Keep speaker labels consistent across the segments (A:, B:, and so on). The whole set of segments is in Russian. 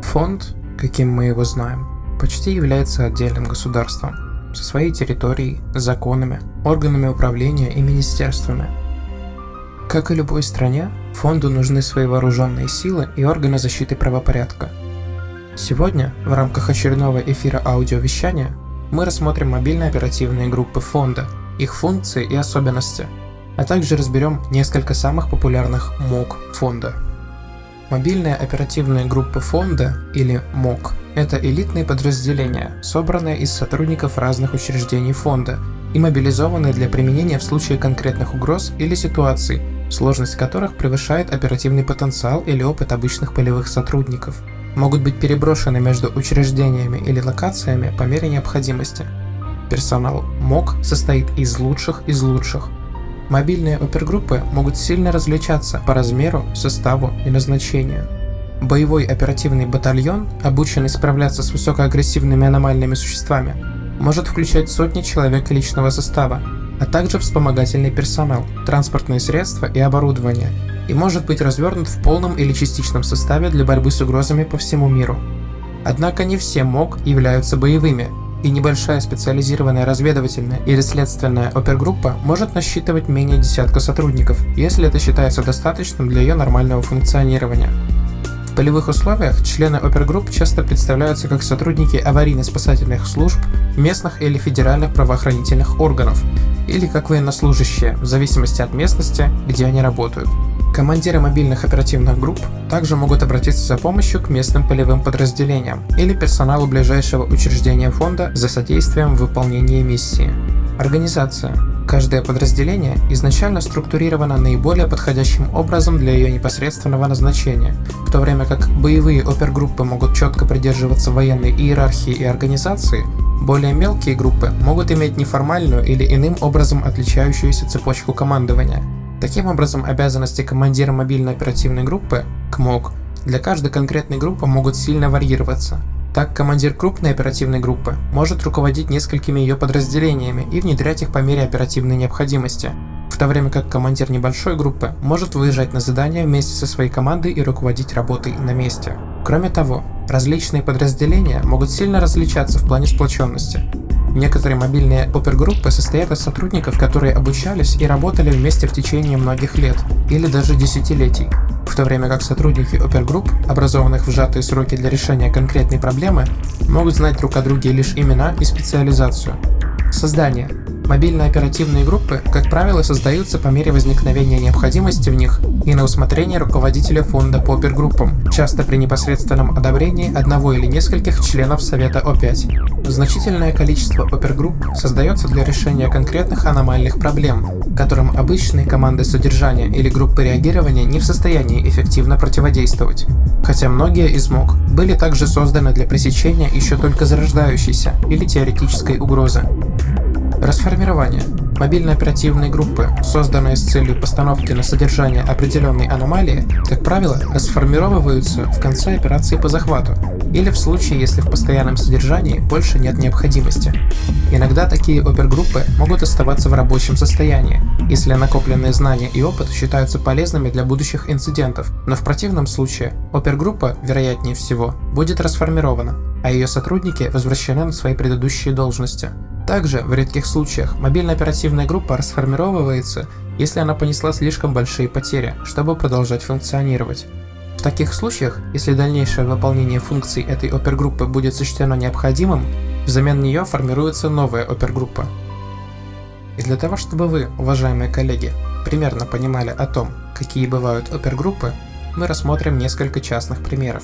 A: Фонд, каким мы его знаем, почти является отдельным государством, со своей территорией, законами, органами управления и министерствами. Как и любой стране, фонду нужны свои вооруженные силы и органы защиты правопорядка. Сегодня, в рамках очередного эфира аудиовещания, мы рассмотрим мобильные оперативные группы фонда, их функции и особенности, а также разберем несколько самых популярных МОГ фонда. Мобильные оперативные группы фонда, или МОГ, это элитные подразделения, собранные из сотрудников разных учреждений фонда и мобилизованные для применения в случае конкретных угроз или ситуаций, сложность которых превышает оперативный потенциал или опыт обычных полевых сотрудников. Могут быть переброшены между учреждениями или локациями по мере необходимости. Персонал МОГ состоит из лучших. Мобильные опергруппы могут сильно различаться по размеру, составу и назначению. Боевой оперативный батальон, обученный справляться с высокоагрессивными аномальными существами, может включать сотни человек личного состава, а также вспомогательный персонал, транспортные средства и оборудование, и может быть развернут в полном или частичном составе для борьбы с угрозами по всему миру. Однако не все МОГ являются боевыми, и небольшая специализированная разведывательная или следственная опергруппа может насчитывать менее десятка сотрудников, если это считается достаточным для ее нормального функционирования. В полевых условиях члены опергрупп часто представляются как сотрудники аварийно-спасательных служб, местных или федеральных правоохранительных органов, или как военнослужащие, в зависимости от местности, где они работают. Командиры мобильных оперативных групп также могут обратиться за помощью к местным полевым подразделениям или персоналу ближайшего учреждения фонда за содействием в выполнении миссии. Организация. Каждое подразделение изначально структурировано наиболее подходящим образом для ее непосредственного назначения, в то время как боевые опергруппы могут четко придерживаться военной иерархии и организации, более мелкие группы могут иметь неформальную или иным образом отличающуюся цепочку командования. Таким образом, обязанности командира мобильной оперативной группы, КМОГ, для каждой конкретной группы могут сильно варьироваться. Так, командир крупной оперативной группы может руководить несколькими ее подразделениями и внедрять их по мере оперативной необходимости, в то время как командир небольшой группы может выезжать на задания вместе со своей командой и руководить работой на месте. Кроме того, различные подразделения могут сильно различаться в плане сплоченности. Некоторые мобильные опергруппы состоят из сотрудников, которые обучались и работали вместе в течение многих лет или даже десятилетий, в то время как сотрудники опергрупп, образованных в сжатые сроки для решения конкретной проблемы, могут знать друг о друге лишь имена и специализацию. Создание. Мобильные оперативные группы, как правило, создаются по мере возникновения необходимости в них и на усмотрение руководителя фонда по опергруппам, часто при непосредственном одобрении одного или нескольких членов Совета О5. Значительное количество опергрупп создается для решения конкретных аномальных проблем, которым обычные команды содержания или группы реагирования не в состоянии эффективно противодействовать, хотя многие из МОГ были также созданы для пресечения еще только зарождающейся или теоретической угрозы. Расформирование. Мобильные оперативные группы, созданные с целью постановки на содержание определенной аномалии, как правило, расформировываются в конце операции по захвату или в случае, если в постоянном содержании больше нет необходимости. Иногда такие опергруппы могут оставаться в рабочем состоянии, если накопленные знания и опыт считаются полезными для будущих инцидентов, но в противном случае опергруппа, вероятнее всего, будет расформирована, а ее сотрудники возвращены на свои предыдущие должности. Также, в редких случаях, мобильная оперативная группа расформировывается, если она понесла слишком большие потери, чтобы продолжать функционировать. В таких случаях, если дальнейшее выполнение функций этой опергруппы будет сочтено необходимым, взамен нее формируется новая опергруппа. И для того, чтобы вы, уважаемые коллеги, примерно понимали о том, какие бывают опергруппы, мы рассмотрим несколько частных примеров.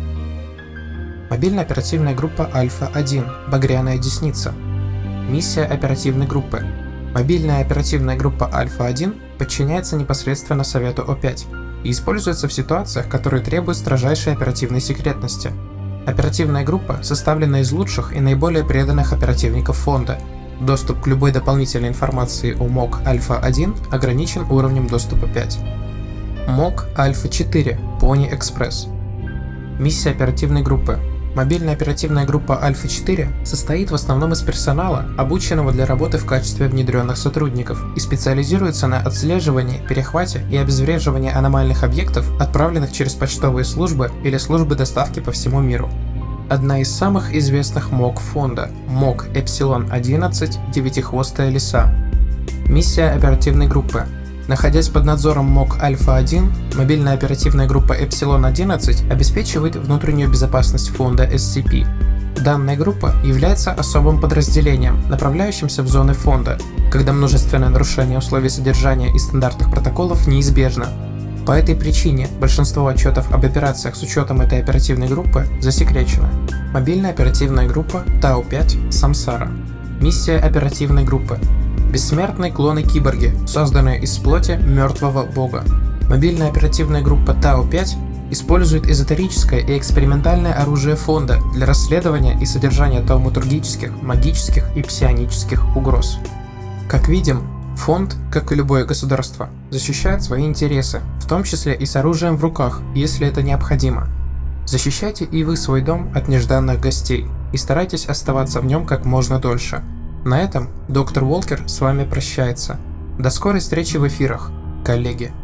A: Мобильная оперативная группа Альфа-1 «Багряная десница». Миссия оперативной группы. Мобильная оперативная группа Альфа-1 подчиняется непосредственно Совету О5 и используется в ситуациях, которые требуют строжайшей оперативной секретности. Оперативная группа составлена из лучших и наиболее преданных оперативников фонда. Доступ к любой дополнительной информации у МОГ Альфа-1 ограничен уровнем доступа 5. МОГ Альфа-4 Pony Express. Миссия оперативной группы. Мобильная оперативная группа Альфа-4 состоит в основном из персонала, обученного для работы в качестве внедренных сотрудников, и специализируется на отслеживании, перехвате и обезвреживании аномальных объектов, отправленных через почтовые службы или службы доставки по всему миру. Одна из самых известных МОК фонда – МОК Эпсилон-11 «Девятихвостая лиса». Миссия оперативной группы. Находясь под надзором МОК Альфа-1, мобильная оперативная группа Эпсилон-11 обеспечивает внутреннюю безопасность фонда SCP. Данная группа является особым подразделением, направляющимся в зоны фонда, когда множественное нарушение условий содержания и стандартных протоколов неизбежно. По этой причине большинство отчетов об операциях с учетом этой оперативной группы засекречено. Мобильная оперативная группа Тау-5 Самсара. Миссия оперативной группы. Бессмертные клоны-киборги, созданные из плоти мертвого бога. Мобильная оперативная группа Тау-5 использует эзотерическое и экспериментальное оружие фонда для расследования и содержания тауматургических, магических и псионических угроз. Как видим, фонд, как и любое государство, защищает свои интересы, в том числе и с оружием в руках, если это необходимо. Защищайте и вы свой дом от нежданных гостей и старайтесь оставаться в нем как можно дольше. На этом доктор Уолкер с вами прощается. До скорой встречи в эфирах, коллеги.